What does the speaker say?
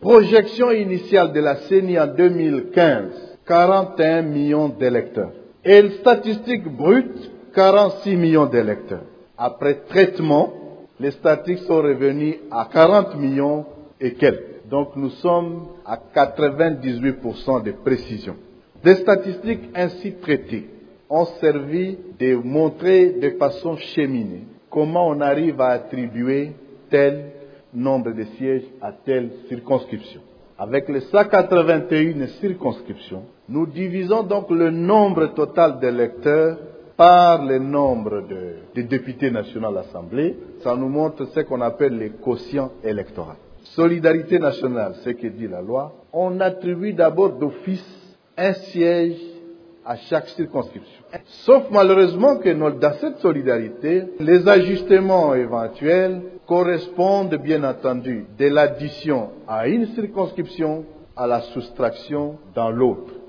Projection initiale de la CENI en 2015, 41 millions d'électeurs. Et statistique brute, 46 millions d'électeurs. Après traitement, les statistiques sont revenues à 40 millions et quelques. Donc nous sommes à 98% de précision. Des statistiques ainsi traitées ont servi de montrer de façon cheminée comment on arrive à attribuer tel nombre de sièges à telle circonscription. Avec les 181 circonscriptions, nous divisons donc le nombre total d'électeurs par le nombre de députés nationaux à l'Assemblée. Ça nous montre ce qu'on appelle les quotients électoraux. Solidarité nationale, ce que dit la loi, on attribue d'abord d'office un siège à chaque circonscription. Sauf malheureusement que dans cette solidarité, les ajustements éventuels correspondent bien entendu de l'addition à une circonscription à la soustraction dans l'autre.